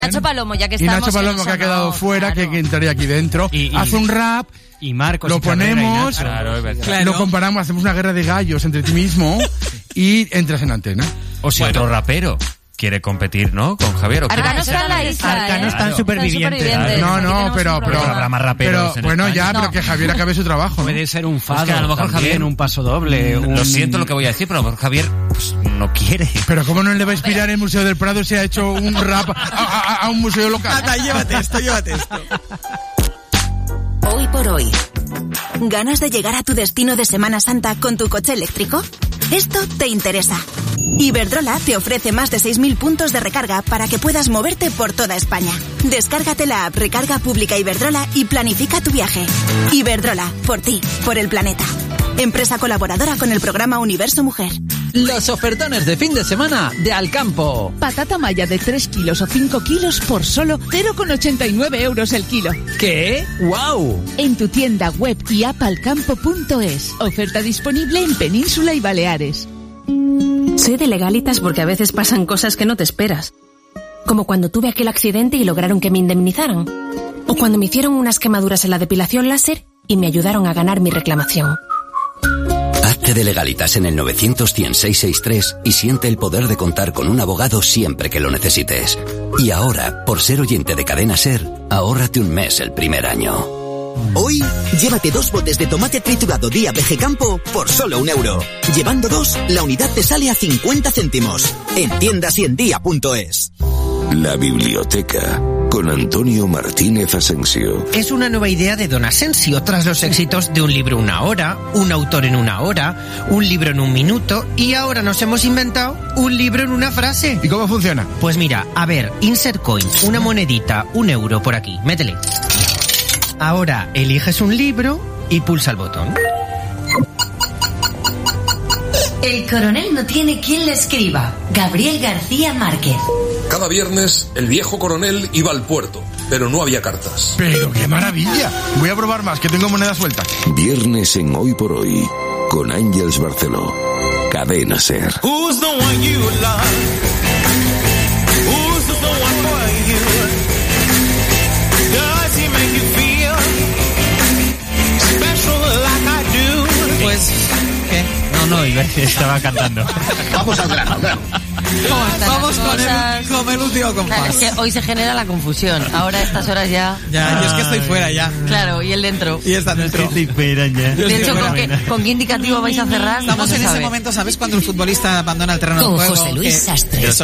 Nacho Palomo, ya que estamos. Y Nacho Palomo, que ha quedado fuera, claro, que entraría aquí dentro. Hace un rap. Y Marcos. Lo ponemos, claro, lo comparamos, hacemos una guerra de gallos entre ti mismo y entras en antena. O si otro rapero quiere competir, ¿no? Con Javier. Arcano está en la isla. Arcano está en Supervivientes. No, pero habrá más raperos. Pero bueno, ya, pero que Javier acabe su trabajo. Puede ser un fado. Es que a lo mejor Javier un paso doble. Lo siento lo que voy a decir, pero a lo mejor Javier pues, no quiere. Pero ¿cómo no le va a inspirar el Museo del Prado si ha hecho un rap a un museo local? Ata, llévate esto. Hoy por hoy. ¿Ganas de llegar a tu destino de Semana Santa con tu coche eléctrico? Esto te interesa. Iberdrola te ofrece más de 6.000 puntos de recarga para que puedas moverte por toda España. Descárgate la app Recarga Pública Iberdrola y planifica tu viaje. Iberdrola, por ti, por el planeta. Empresa colaboradora con el programa Universo Mujer. Los ofertones de fin de semana de Alcampo. Patata maya de 3 kilos o 5 kilos por solo 0,89 euros el kilo. ¿Qué? ¡Guau! En tu tienda web y app alcampo.es. Oferta disponible en Península y Baleares. Soy de Legalitas porque a veces pasan cosas que no te esperas. Como cuando tuve aquel accidente y lograron que me indemnizaran. O cuando me hicieron unas quemaduras en la depilación láser y me ayudaron a ganar mi reclamación. Hazte de Legalitas en el 900-100-663 y siente el poder de contar con un abogado siempre que lo necesites. Y ahora, por ser oyente de Cadena SER, ahórrate un mes el primer año. Hoy, llévate 2 botes de tomate triturado Día Veje Campo por solo €1. Llevando 2, la unidad te sale a 50 céntimos. En tiendas y en día.es. La biblioteca. Con Antonio Martínez Asensio. Es una nueva idea de Don Asensio tras los éxitos de Un libro una hora, Un autor en una hora, Un libro en un minuto y ahora nos hemos inventado Un libro en una frase. ¿Y cómo funciona? Pues mira, a ver, insert coin, una monedita, €1 por aquí, métele. Ahora eliges un libro y pulsa el botón. El coronel no tiene quien le escriba. Gabriel García Márquez. Cada viernes el viejo coronel iba al puerto, pero no había cartas. ¡Pero qué maravilla! Voy a probar más, que tengo moneda suelta. Viernes en Hoy por Hoy, con Ángeles Barceló. Cadena SER. Who's the one you love? Who's the one for you? Does he make you feel special like I do? Pues, ¿qué? No, estaba cantando. Vamos al grano. Vamos con el último compás. Claro, es que hoy se genera la confusión. Ahora a estas horas ya... Ya, yo es que estoy fuera ya. Claro, y él dentro. Y está dentro. De hecho, ¿con qué indicativo vais a cerrar? Estamos no en ese momento, ¿sabes? Cuando el futbolista abandona el terreno de juego. José Luis Sastre. Yo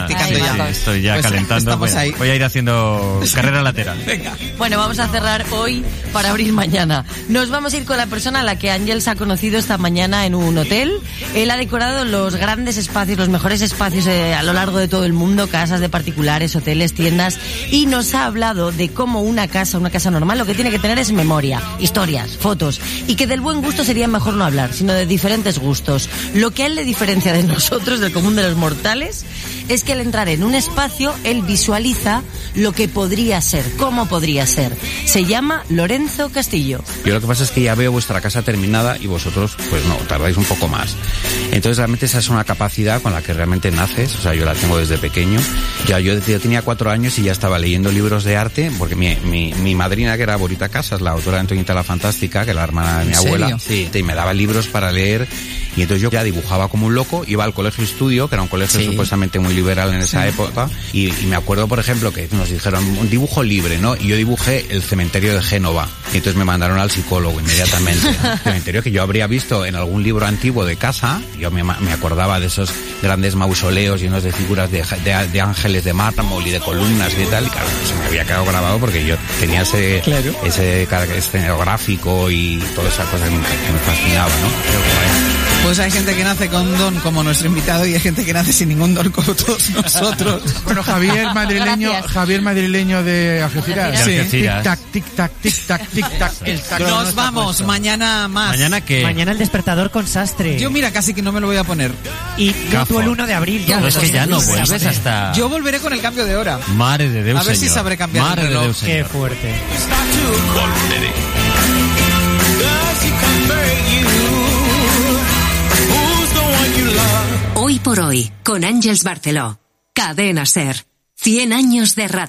estoy ya Pues calentando. estamos ahí. Voy a ir haciendo carrera lateral. Venga. Bueno, vamos a cerrar hoy para abrir mañana. Nos vamos a ir con la persona a la que Ángels ha conocido esta mañana en un hotel. Él ha decorado los grandes espacios, los mejores espacios a lo largo de todo el mundo, casas de particulares, hoteles, tiendas, y nos ha hablado de cómo una casa normal, lo que tiene que tener es memoria, historias, fotos, y que del buen gusto sería mejor no hablar, sino de diferentes gustos. Lo que a él le diferencia de nosotros, del común de los mortales, es que al entrar en un espacio, él visualiza lo que podría ser, cómo podría ser. Se llama Lorenzo Castillo. Yo lo que pasa es que ya veo vuestra casa terminada y vosotros, pues no, tardáis un poco más. Entonces realmente esa es una capacidad con la que realmente naces, o sea, yo la tengo desde pequeño. Yo tenía 4 años y ya estaba leyendo libros de arte, porque mi madrina, que era Borita Casas, la autora de Antoñita la Fantástica, que era la hermana de mi abuela, sí, y me daba libros para leer, y entonces yo ya dibujaba como un loco, iba al colegio estudio, que era un colegio supuestamente muy liberal en esa época, y me acuerdo, por ejemplo, que nos dijeron un dibujo libre, ¿no? Y yo dibujé el cementerio de Génova, y entonces me mandaron al psicólogo inmediatamente. Cementerio que yo habría visto en algún libro antiguo de casa, yo me acordaba de esos grandes mausoleos llenos de figuras de ángeles de mármol y de columnas y tal, y claro, se me había quedado grabado porque yo tenía ese escenográfico y toda esa cosa que me fascinaba, ¿no? Pues hay gente que nace con don como nuestro invitado y hay gente que nace sin ningún don como todos nosotros. Bueno, Javier madrileño de Algeciras. Sí. Tic-tac, tic-tac, tic-tac, tic-tac. Nos vamos, mañana más. ¿Mañana qué? Mañana el despertador con Sastre. Yo mira, casi que no me lo voy a poner. Y tú el 1 de abril. Ya, no, es que ya no vuelves hasta... Yo volveré con el cambio de hora. Madre de Dios, a ver si sabré cambiar el reloj. Qué fuerte. Volveré. Hoy por Hoy, con Ángeles Barceló. Cadena SER. 100 años de radio.